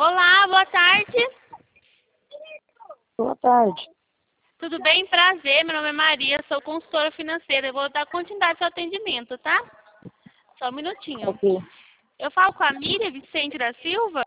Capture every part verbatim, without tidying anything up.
Olá, boa tarde. Boa tarde. Tudo bem? Prazer, meu nome é Maria, sou consultora financeira. Eu vou dar continuidade ao seu atendimento, tá? Só um minutinho. Ok. Eu falo com a Miriam Vicente da Silva?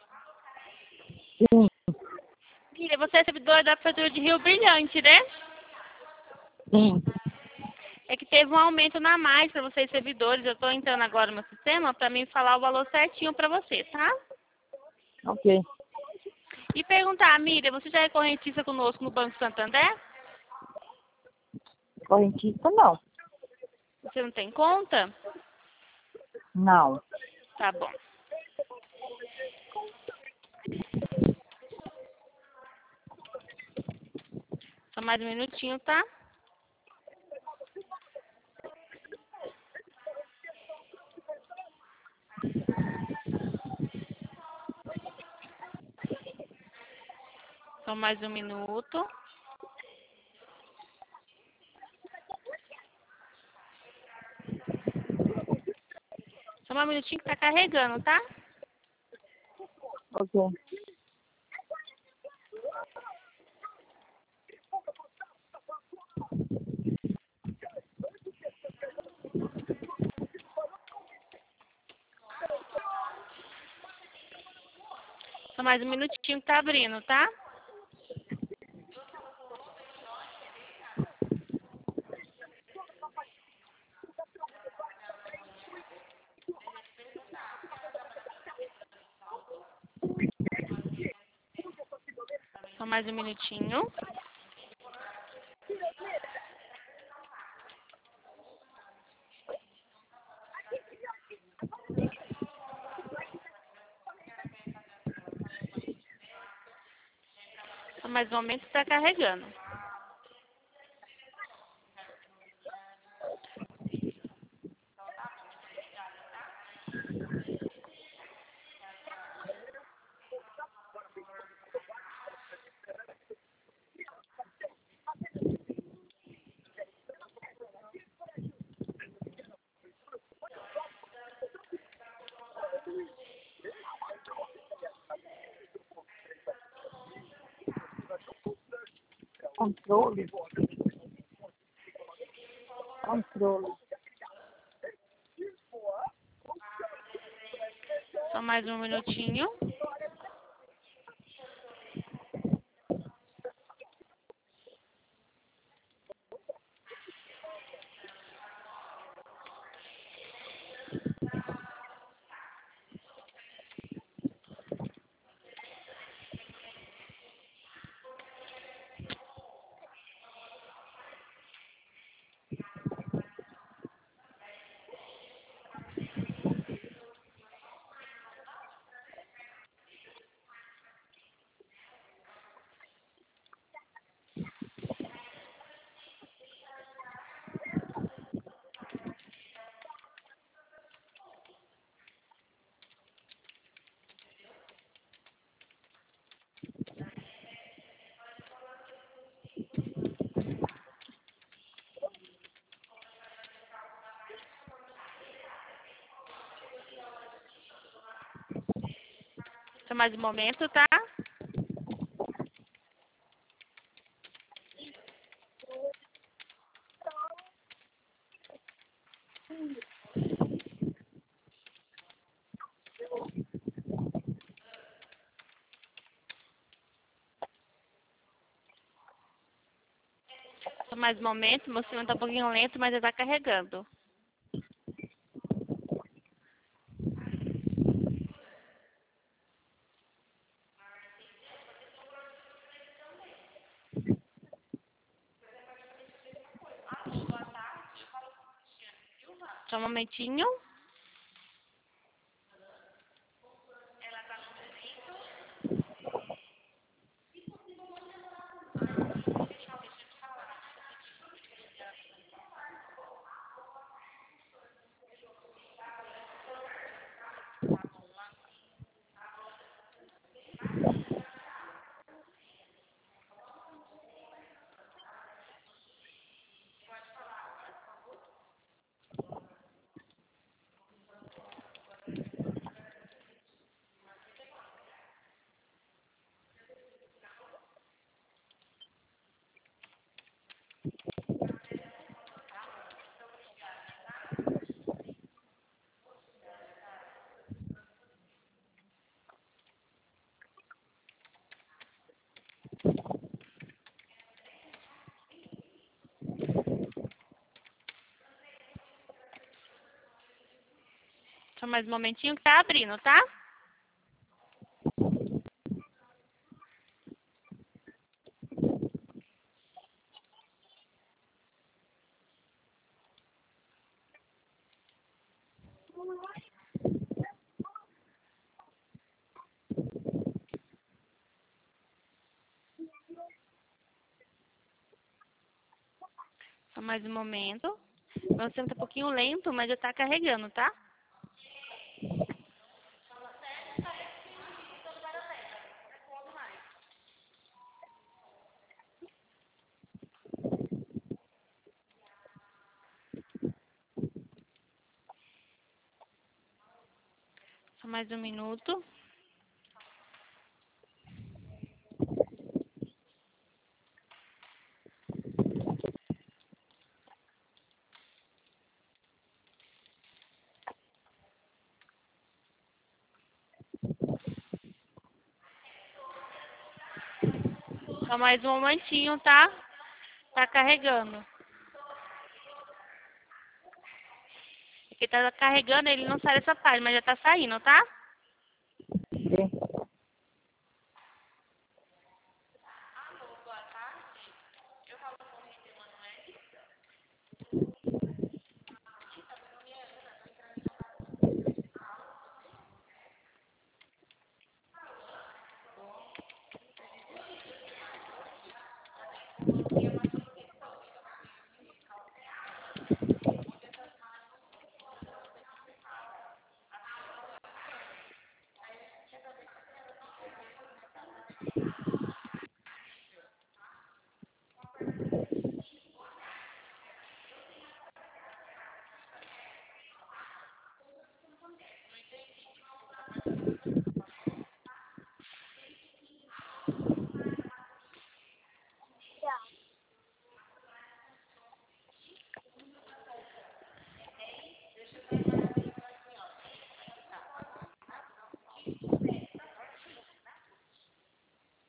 Sim, Miriam, você é servidora da Prefeitura de Rio Brilhante, né? sim. É que teve um aumento na mais para vocês servidores. Eu estou entrando agora no meu sistema para mim falar o valor certinho para você, tá? Ok. E perguntar, Miriam, você já é correntista conosco no Banco Santander? Correntista, não. Você não tem conta? Não. Tá bom. Só mais um minutinho, tá? Só mais um minuto. Só mais um minutinho que tá carregando, tá? Ok. Só mais um minutinho que tá abrindo, tá? Só mais um minutinho. Só mais um momento que tá carregando. Controle. Controle. Só mais um minutinho. Só mais um momento, tá? Só mais um momento. Meu sistema tá um pouquinho lento, mas já tá carregando. Só um momentinho. Só mais um momentinho que tá abrindo, tá? Só mais um momento. Meu sistema tá um pouquinho lento, mas já tá carregando, tá? Só mais um minuto. Só mais um momentinho, tá? Tá carregando. Aqui tá carregando, ele não sai dessa página, mas já tá saindo, tá? Sim.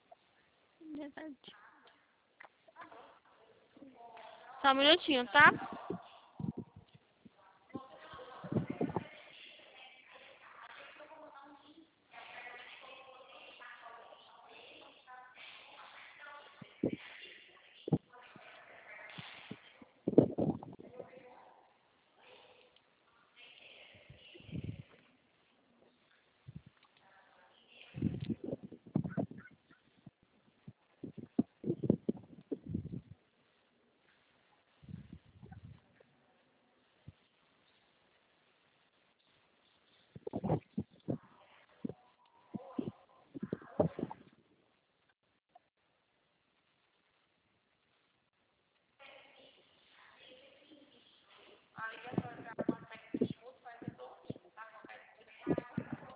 Só um minutinho, tá?